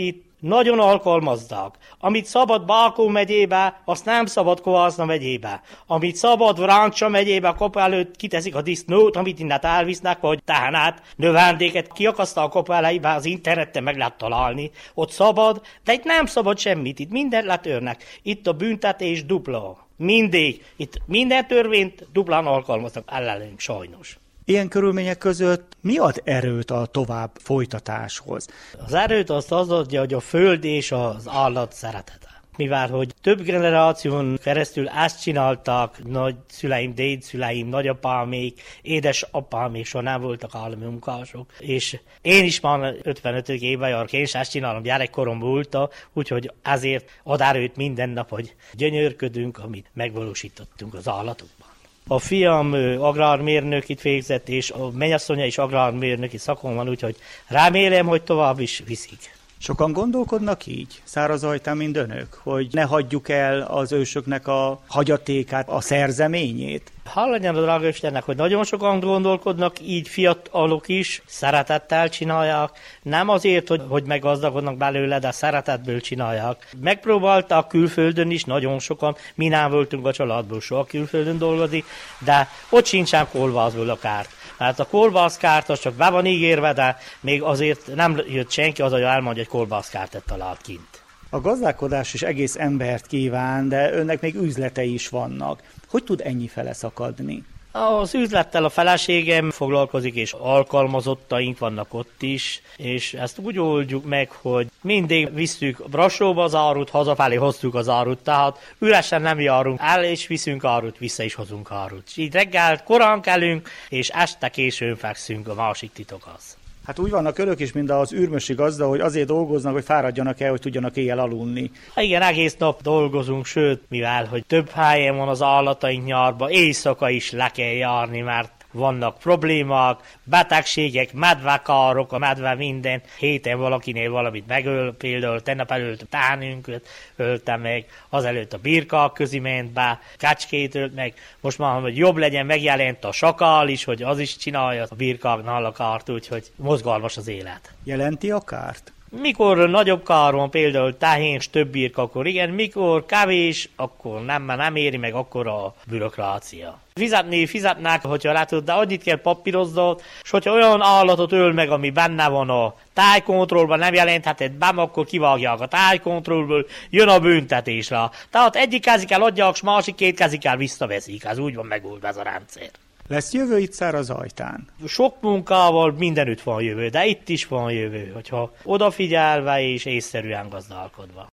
nagyon alkalmaznak. Amit szabad Balkó megyébe, azt nem szabad Kovászna megyébe. Amit szabad Vrancsa megyébe, a kapa előtt kiteszik a disznót, amit innen elvisznek, vagy tehenát, növendéket, kiakaszta a kapa elejébe, az interneten meg lehet találni. Ott szabad, de itt nem szabad semmit, itt mindent letörnek. Itt a büntetés dupla. Mindig. Itt minden törvényt duplán alkalmaznak ellenünk, sajnos.
Ilyen körülmények között mi ad erőt a tovább folytatáshoz?
Az erőt azt az adja, hogy a föld és az állat szeretete. Mivel, hogy több generáción keresztül ezt csináltak, nagyszüleim, dédszüleim, nagyapámék, édesapámék soha nem voltak állami munkások. És én is már ötvenötödik évben járok, én is ezt csinálom, gyerekkorom volta, úgyhogy ezért ad erőt minden nap, hogy gyönyörködünk, amit megvalósítottunk az állatokban. A fiam agrármérnökit végzett, és a mennyasszonya is agrármérnöki szakon van, úgyhogy remélem, hogy tovább is viszik.
Sokan gondolkodnak így, Szárazajtán, mint önök, hogy ne hagyjuk el az ősöknek a hagyatékát, a szerzeményét?
Hál' legyen a drága Istennek, hogy nagyon sokan gondolkodnak, így fiatalok is szeretettel csinálják. Nem azért, hogy, hogy meggazdagodnak belőle, de szeretetből csinálják. Megpróbáltak külföldön is, nagyon sokan, mi nem voltunk a családból soha külföldön dolgozni, de ott sincsen kolbászból a kárt. Mert a kolbászkárt az csak be van ígérve, de még azért nem jött senki az, hogy elmondja, hogy kolbászkártet talált kint.
A gazdálkodás is egész embert kíván, de önnek még üzletei is vannak. Hogy tud ennyi fele szakadni?
Az üzlettel a feleségem foglalkozik, és alkalmazottaink vannak ott is, és ezt úgy oldjuk meg, hogy mindig visszük Brassóba az árut, hazafelé hoztuk az árut, tehát üresen nem járunk el, és viszünk árut, vissza is hozunk árut. Így reggel korán kelünk, és este későn fekszünk, a másik titok az.
Hát úgy vannak önök is, mint az ürmösi gazda, hogy azért dolgoznak, hogy fáradjanak el, hogy tudjanak éjjel aludni.
Igen, egész nap dolgozunk, sőt, mivel hogy több helyen van az állataink nyárba, éjszaka is le kell járni, mert vannak problémák, betegségek, medvekárok, a medve minden héten valakinél valamit megöl, például tegnap előtt a tánünket ölte meg, azelőtt a birkák közé ment be, kecskét ölt meg, most már, hogy jobb legyen, megjelent a sakál is, hogy az is csinálja a birkáknál a kárt, úgyhogy mozgalmas az élet.
Jelenti a kárt?
Mikor nagyobb kár van, például tehéns, több birka, akkor igen, mikor kevés, akkor nem, mert nem éri meg akkor a bürokrácia. Fizetni fizetnek, hogyha látod, de annyit kell papíroznod, és hogyha olyan állatot öl meg, ami benne van a tájkontrollban, nem jelentheted be, akkor kivágják a tájkontrollból, jön a büntetésre. Tehát egyik kezikkel adják, és másik két kezikkel visszaveszik. Ez úgy van megoldva ez a rendszer.
Lesz jövő itt Szárazajtán?
Sok munkával mindenütt van jövő, de itt is van jövő, hogyha odafigyelve és észszerűen gazdálkodva.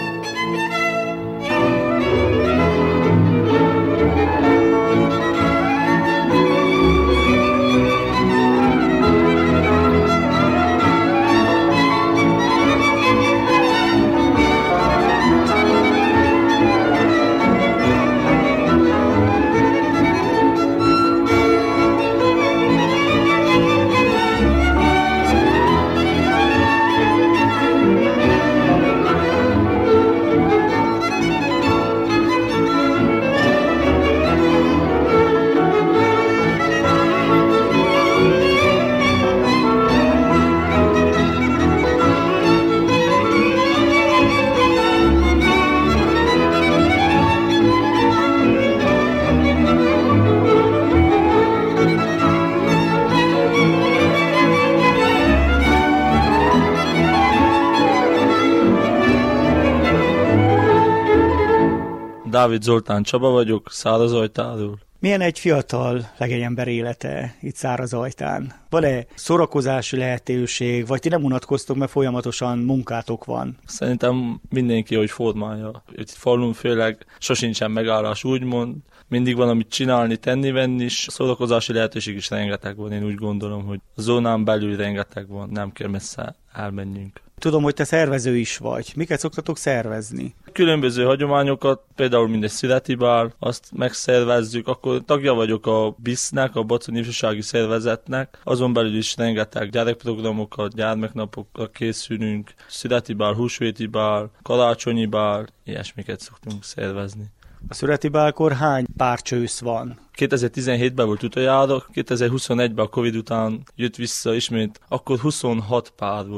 Dávid Zoltán Csaba vagyok, Szárazajtáról.
Milyen egy fiatal legényember élete itt Szárazajtán? Van-e szórakozási lehetőség, vagy ti nem unatkoztok, mert folyamatosan munkátok van?
Szerintem mindenki, hogy formálja. Itt falun főleg sosincsen megállás, úgymond. Mindig van, amit csinálni, tenni, venni is. Szórakozási lehetőség is rengeteg van, én úgy gondolom, hogy a zónán belül rengeteg van, nem kell messze elmenjünk.
Tudom, hogy te szervező is vagy. Miket szoktatok szervezni?
Különböző hagyományokat, például mindegy születi bál, azt megszervezzük. Akkor tagja vagyok a bé i es-nek, a Baconi Ifjúsági Szervezetnek. Azon belül is rengeteg gyerekprogramokat, gyermeknapokra készülünk. Születi bál, húsvéti bál, karácsonyi bál, ilyesmiket szoktunk szervezni.
A születi bálkor hány pár csősz van?
kétezer-tizenhétben volt utoljára, kétezer-huszonegyben a Covid után jött vissza ismét, akkor huszonhat pár volt.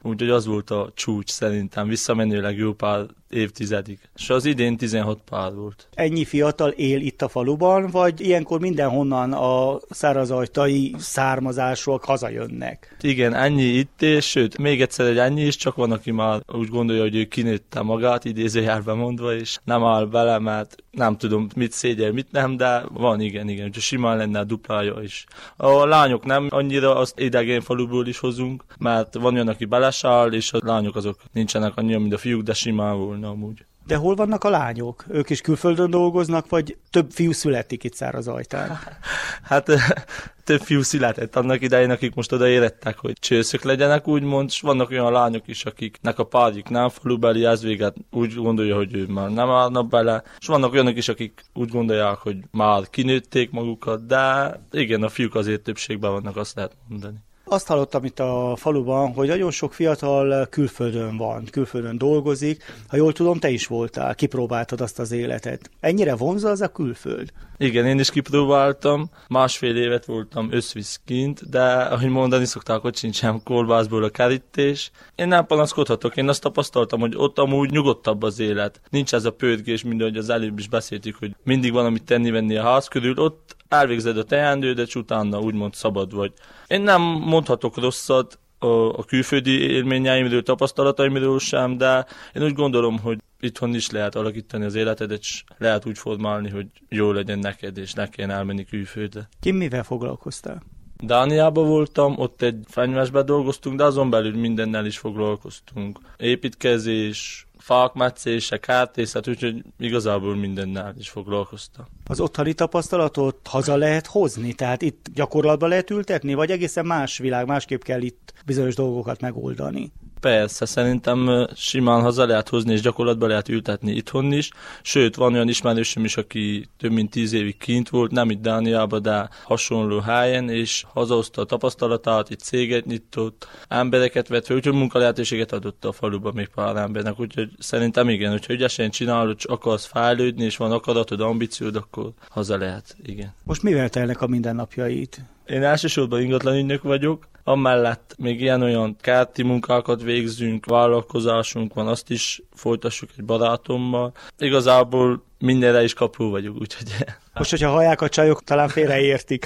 úgyhogy az volt a csúcs szerintem, visszamenőleg jó pár évtizedig. És az idén tizenhat pár volt.
Ennyi fiatal él itt a faluban, vagy ilyenkor mindenhonnan a szárazajtai származásúak hazajönnek?
Igen, ennyi itt, és sőt, még egyszer egy ennyi is, csak van, aki már úgy gondolja, hogy ő kinőtte magát, idézőjelben mondva, és nem áll bele, mert nem tudom, mit szégyel, mit nem, de van, igen, igen, úgyhogy simán lenne a duplája is. A lányok nem annyira, azt idegen faluból is hozunk, mert van olyan, aki belesáll, és a lányok azok nincsenek annyira, mint a fiúk, de simán volna amúgy.
De hol vannak a lányok? Ők is külföldön dolgoznak, vagy több fiú születik itt Szárazajtán?
Hát több fiú született annak idején, akik most oda érettek, hogy csőszök legyenek, úgymond, és vannak olyan lányok is, akiknek a párjuk nem falubeli, ez véget úgy gondolja, hogy ő már nem állna bele, és vannak olyanok is, akik úgy gondolják, hogy már kinőtték magukat, de igen, a fiúk azért többségben vannak, azt lehet mondani.
Azt hallottam itt a faluban, hogy nagyon sok fiatal külföldön van, külföldön dolgozik. Ha jól tudom, te is voltál, kipróbáltad azt az életet. Ennyire vonzza az a külföld?
Igen, én is kipróbáltam. Másfél évet voltam összvisz kint, de ahogy mondani szokták, hogy sincsen kolbászból a kerítés. Én nem panaszkodhatok, én azt tapasztaltam, hogy ott amúgy nyugodtabb az élet. Nincs ez a pörgés, mint ahogy az előbb is beszéltük, hogy mindig van, amit tenni-venni a ház körül. Ott elvégzed a teendődet, utána úgymond szabad vagy. Én nem mondhatok rosszat a, a külföldi élményeimről, tapasztalataimról sem, de én úgy gondolom, hogy itthon is lehet alakítani az életedet, és lehet úgy formálni, hogy jó legyen neked, és ne kelljen elmenni külföldre.
Ki mivel foglalkoztál?
Dániában voltam, ott egy fenyvesben dolgoztunk, de azon belül mindennel is foglalkoztunk. Építkezés, fák metszése, kártészet, úgyhogy igazából mindennel is foglalkoztam.
Az otthoni tapasztalatot haza lehet hozni? Tehát itt gyakorlatba lehet ültetni, vagy egészen más világ, másképp kell itt bizonyos dolgokat megoldani?
Persze, szerintem simán haza lehet hozni, és gyakorlatban lehet ültetni itthon is. Sőt, van olyan ismerősöm is, aki több mint tíz évig kint volt, nem itt Dániában, de hasonló helyen, és hazahozta a tapasztalatát, itt céget nyitott, embereket vett fel, úgyhogy munkalehetőséget adott a faluban még pár embernek, úgyhogy szerintem igen, hogyha ügyesen csinálod, csak akarsz fejlődni, és van akaratod, ambíciód, akkor haza lehet, igen.
Most mivel telnek a mindennapjait?
Én elsősorban ingatlanügynök vagyok, amellett még ilyen-olyan kárti munkákat végzünk, vállalkozásunk van, azt is folytassuk egy barátommal. Igazából mindenre is kapu vagyok, úgyhogy...
Most, hogyha hallják a csajok, talán félreértik.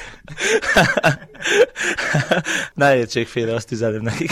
Ne értsék félre, azt üzenem nekik.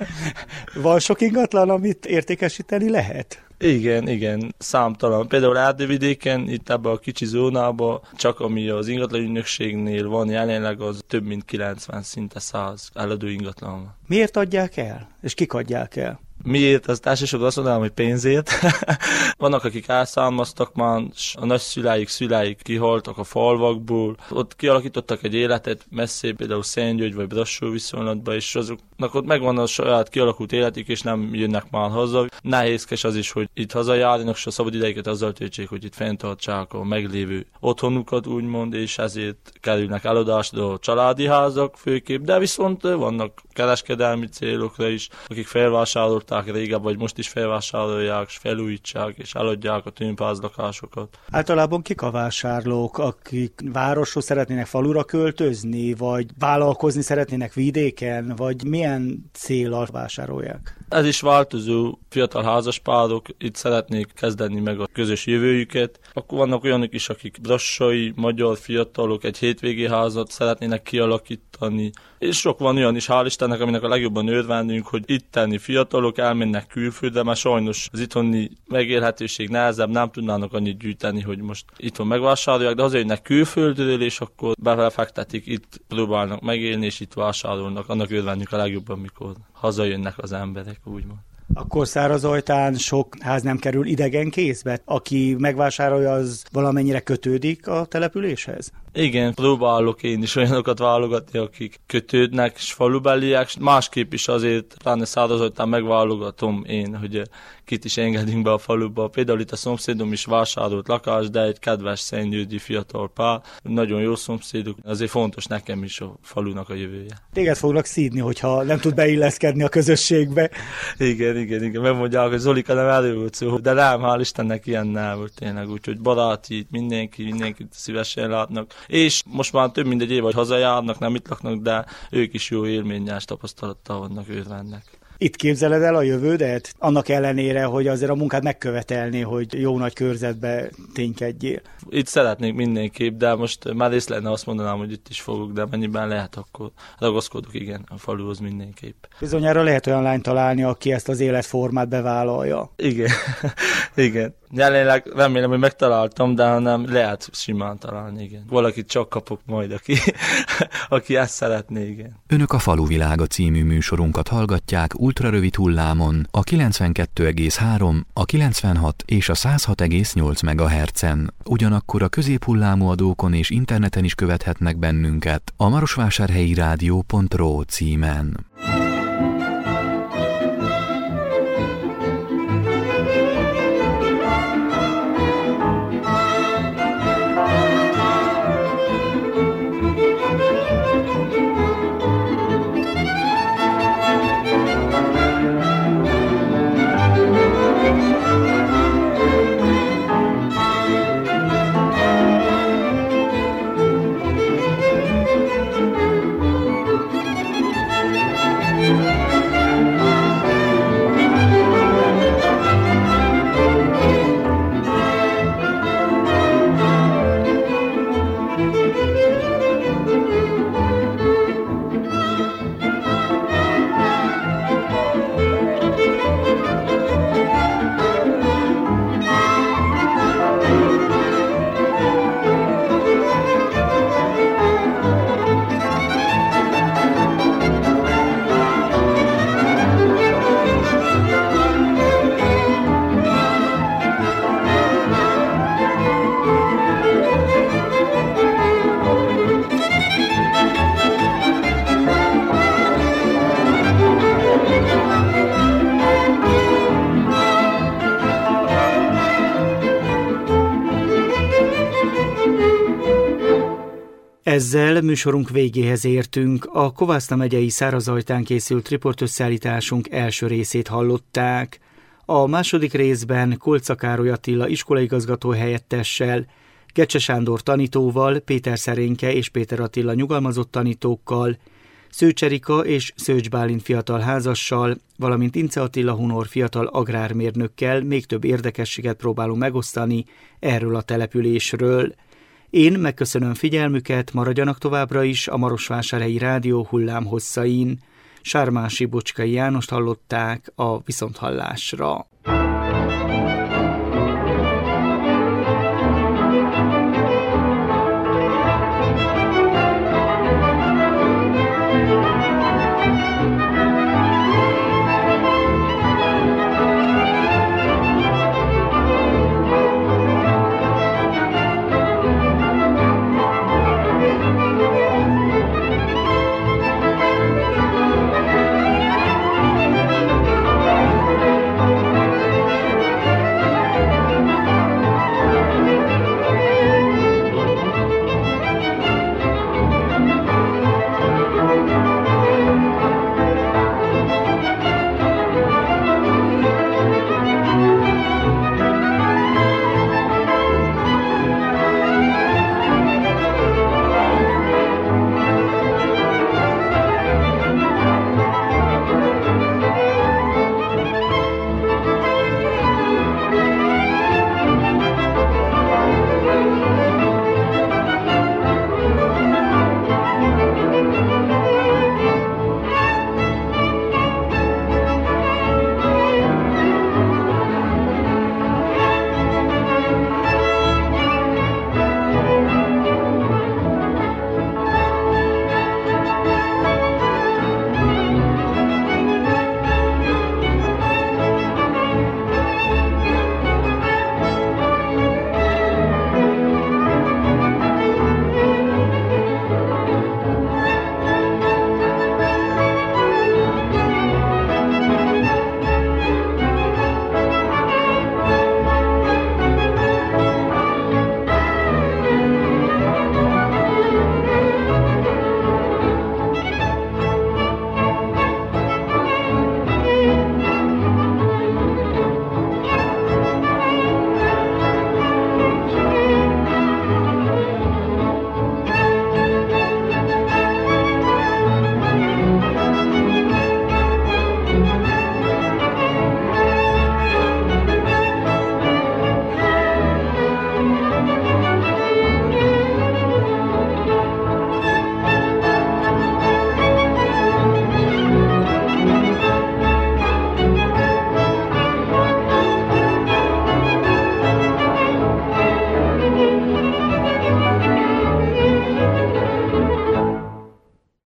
Van sok ingatlan, amit értékesíteni lehet?
Igen, igen, számtalan. Például Erdővidéken, itt ebben a kicsi zónában, csak ami az ingatlanügynökségnél van jelenleg, az több mint kilencven, szinte száz eladó ingatlan van.
Miért adják el? És kik adják el?
Miért? Az elsősorban azt mondanám, hogy pénzért. Vannak, akik elszármaztak már, a nagyszüleik, szüleik kihaltak a falvakból. Ott kialakítottak egy életet messzé, például Szentgyörgy vagy Brassó viszonylatban, és azoknak ott megvan a saját kialakult életük, és nem jönnek már haza. Nehézkes az is, hogy itt hazajárnak, és a szabad idejüket azzal töltsék, hogy itt fenntartsák a meglévő otthonukat, úgymond, és ezért kerülnek eladásra a családi házak főképp, de viszont vannak kereskedelmi célokra is, akik felvásárolták régebben, vagy most is felvásárolják, és felújítsák, és eladják a tűnpázlakásokat.
Általában kik a vásárlók, akik városról szeretnének falura költözni, vagy vállalkozni szeretnének vidéken, vagy milyen céllal vásárolják?
Ez is változó, fiatal házaspárok itt szeretnék kezdeni meg a közös jövőjüket. Akkor vannak olyanok is, akik brassai, magyar fiatalok egy hétvégi házat szeretnének kialakítani, és sok van olyan is, hál' Istennek, aminek a legjobban örvendünk, hogy itteni fiatalok elmennek külföldre, mert sajnos az itthoni megélhetőség nehezebb, nem tudnának annyit gyűjteni, hogy most itthon megvásárolják, de hazajönnek külföldről, és akkor befektetik, itt próbálnak megélni, és itt vásárolnak. Annak örvendünk a legjobban, mikor hazajönnek az emberek, úgymond.
Akkor Szárazajtán sok ház nem kerül idegen kézbe? Aki megvásárolja, az valamennyire kötődik a településhez?
Igen, próbálok én is olyanokat válogatni, akik kötődnek, és falubeliek, és másképp is azért, pláne Szárazajtán megválogatom én, hogy kit is engedünk be a faluba. Például itt a szomszédom is vásárolt lakás, de egy kedves szentgyörgyi fiatal pár, nagyon jó szomszédok, azért fontos nekem is a falunak a jövője.
Téged fognak szídni, hogyha nem tud beilleszkedni a közösségbe.
Igen, igen, igen, megmondják, hogy Zolika nem erről volt szó, de nem, hál' Istennek ilyen nem volt tényleg, úgyhogy baráti, mindenki, mindenkit szívesen látnak. És most már több mint egy év, hogy hazajárnak, nem itt laknak, de ők is jó élménnyel, tapasztalattal vannak, örvendnek.
Itt képzeled el a jövődet? Annak ellenére, hogy azért a munkád megkövetelni, hogy jó nagy körzetbe ténykedjél.
Itt szeretnék mindenképp, de most már rész lenne azt mondanám, hogy itt is fogok, de mennyiben lehet, akkor ragaszkodok, igen, a faluhoz mindenképp.
Bizonyára lehet olyan lányt találni, aki ezt az életformát bevállalja.
Igen, igen. Jelenleg remélem, hogy megtaláltam, de ha nem, lehet simán találni, igen. Valakit csak kapok majd, aki, aki ezt szeretné, igen.
Önök a Faluvilága című műsorunkat hallgatják ultrarövid hullámon, a kilencvenkettő egész három, a kilencvenhat és a száz hat egész nyolc megahertzen. Ugyanakkor a középhullámú adókon és interneten is követhetnek bennünket a marosvásárhelyi rádió pont ro címen.
Ezzel műsorunk végéhez értünk. A Kovászna megyei Szárazajtán készült riportösszeállításunk első részét hallották. A második részben Kolcza Károly Attila iskolaigazgató helyettessel, Gecse Sándor tanítóval, Péter Szerénke és Péter Attila nyugalmazott tanítókkal, Szőcs Erika és Szőcs Bálint fiatal házassal, valamint Ince Attila Hunor fiatal agrármérnökkel még több érdekességet próbálunk megosztani erről a településről. Én megköszönöm figyelmüket, maradjanak továbbra is a Marosvásárhelyi Rádió hullámhosszain. Sármási Bocskai Jánost hallották a viszonthallásra.